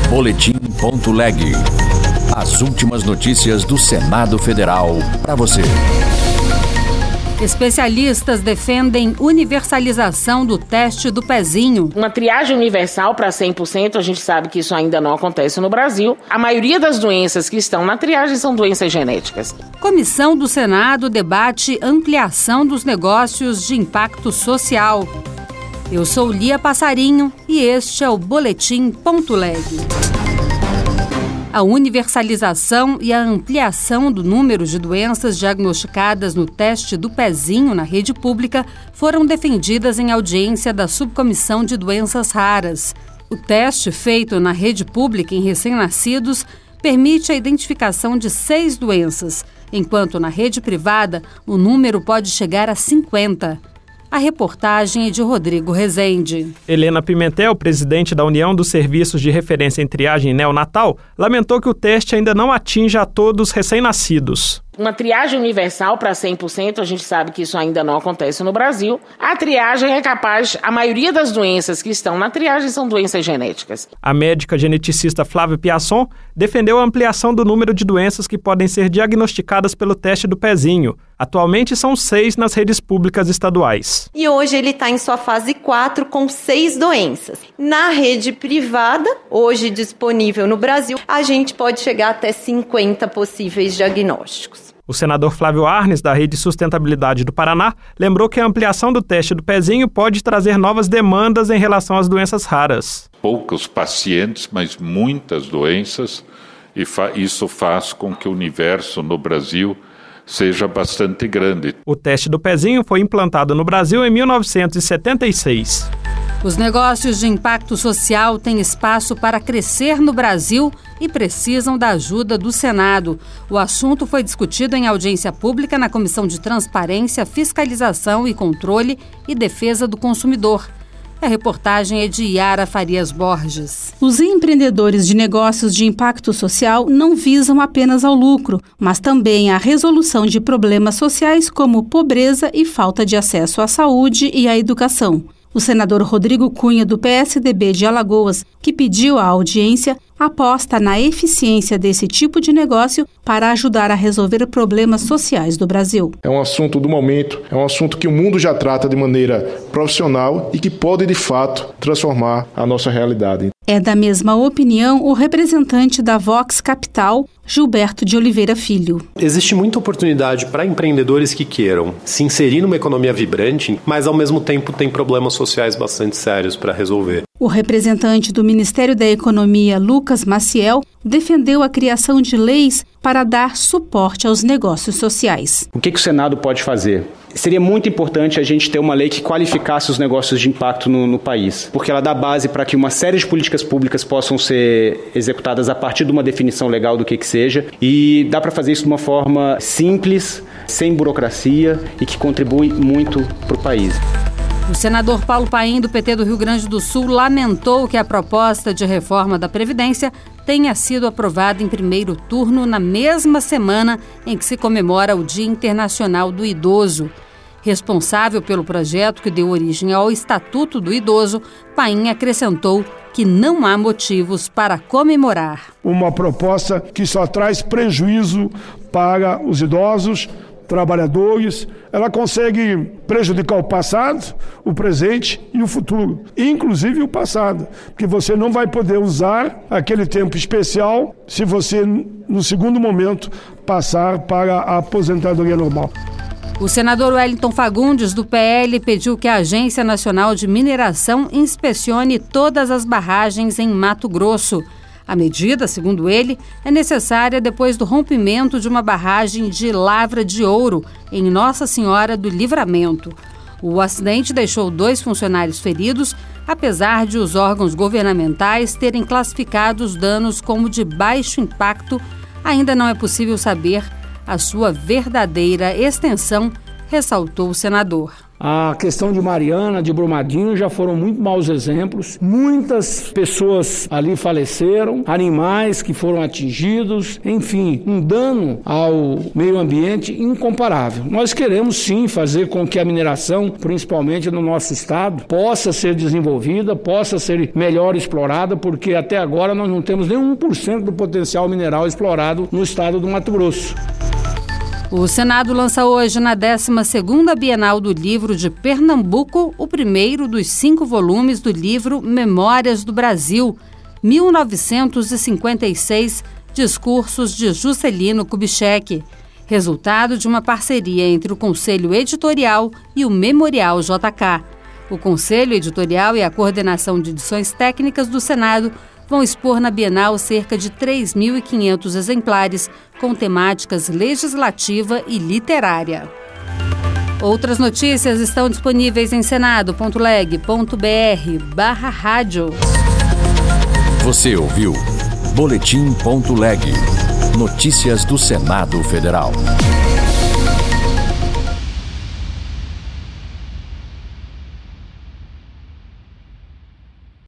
Boletim.leg. As últimas notícias do Senado Federal para você. Especialistas defendem universalização do teste do pezinho. Uma triagem universal para 100%, a gente sabe que isso ainda não acontece no Brasil. A maioria das doenças que estão na triagem são doenças genéticas. Comissão do Senado debate ampliação dos negócios de impacto social. Eu sou Lia Passarinho e este é o Boletim.leg. A universalização e a ampliação do número de doenças diagnosticadas no teste do pezinho na rede pública foram defendidas em audiência da Subcomissão de Doenças Raras. O teste feito na rede pública em recém-nascidos permite a identificação de 6 doenças, enquanto na rede privada o número pode chegar a 50. A reportagem é de Rodrigo Rezende. Helena Pimentel, presidente da União dos Serviços de Referência em Triagem Neonatal, lamentou que o teste ainda não atinja a todos recém-nascidos. Uma triagem universal para 100%, a gente sabe que isso ainda não acontece no Brasil. A triagem é capaz, a maioria das doenças que estão na triagem são doenças genéticas. A médica geneticista Flávia Piasson defendeu a ampliação do número de doenças que podem ser diagnosticadas pelo teste do pezinho. Atualmente são 6 nas redes públicas estaduais. E hoje ele está em sua fase 4 com 6 doenças. Na rede privada, hoje disponível no Brasil, a gente pode chegar até 50 possíveis diagnósticos. O senador Flávio Arnes, da Rede Sustentabilidade do Paraná, lembrou que a ampliação do teste do pezinho pode trazer novas demandas em relação às doenças raras. Poucos pacientes, mas muitas doenças, e isso faz com que o universo no Brasil seja bastante grande. O teste do pezinho foi implantado no Brasil em 1976. Os negócios de impacto social têm espaço para crescer no Brasil e precisam da ajuda do Senado. O assunto foi discutido em audiência pública na Comissão de Transparência, Fiscalização e Controle e Defesa do Consumidor. A reportagem é de Yara Farias Borges. Os empreendedores de negócios de impacto social não visam apenas ao lucro, mas também à resolução de problemas sociais como pobreza e falta de acesso à saúde e à educação. O senador Rodrigo Cunha, do PSDB de Alagoas, que pediu a audiência, aposta na eficiência desse tipo de negócio para ajudar a resolver problemas sociais do Brasil. É um assunto do momento, é um assunto que o mundo já trata de maneira profissional e que pode, de fato, transformar a nossa realidade. É da mesma opinião o representante da Vox Capital, Gilberto de Oliveira Filho. Existe muita oportunidade para empreendedores que queiram se inserir numa economia vibrante, mas ao mesmo tempo tem problemas sociais bastante sérios para resolver. O representante do Ministério da Economia, Lucas Maciel, defendeu a criação de leis para dar suporte aos negócios sociais. O que o Senado pode fazer? Seria muito importante a gente ter uma lei que qualificasse os negócios de impacto no país, porque ela dá base para que uma série de políticas públicas possam ser executadas a partir de uma definição legal do que seja, e dá para fazer isso de uma forma simples, sem burocracia e que contribui muito para o país. O senador Paulo Paim, do PT do Rio Grande do Sul, lamentou que a proposta de reforma da Previdência tenha sido aprovada em primeiro turno na mesma semana em que se comemora o Dia Internacional do Idoso. Responsável pelo projeto que deu origem ao Estatuto do Idoso, Paim acrescentou que não há motivos para comemorar. Uma proposta que só traz prejuízo para os idosos, trabalhadores, ela consegue prejudicar o passado, o presente e o futuro, inclusive o passado, porque você não vai poder usar aquele tempo especial se você, no segundo momento, passar para a aposentadoria normal. O senador Wellington Fagundes, do PL, pediu que a Agência Nacional de Mineração inspecione todas as barragens em Mato Grosso. A medida, segundo ele, é necessária depois do rompimento de uma barragem de Lavra de Ouro, em Nossa Senhora do Livramento. O acidente deixou 2 funcionários feridos, apesar de os órgãos governamentais terem classificado os danos como de baixo impacto, ainda não é possível saber a sua verdadeira extensão ressaltou o senador. A questão de Mariana, de Brumadinho, já foram muito maus exemplos. Muitas pessoas ali faleceram, animais que foram atingidos, enfim, um dano ao meio ambiente incomparável. Nós queremos sim fazer com que a mineração, principalmente no nosso estado, possa ser desenvolvida, possa ser melhor explorada, porque até agora nós não temos nem 1% do potencial mineral explorado no estado do Mato Grosso. O Senado lança hoje, na 12ª Bienal do Livro de Pernambuco, o primeiro dos 5 volumes do livro Memórias do Brasil, 1956, Discursos de Juscelino Kubitschek, resultado de uma parceria entre o Conselho Editorial e o Memorial JK. O Conselho Editorial e a Coordenação de Edições Técnicas do Senado vão expor na Bienal cerca de 3.500 exemplares com temáticas legislativa e literária. Outras notícias estão disponíveis em senado.leg.br/rádio. Você ouviu Boletim.leg. Notícias do Senado Federal.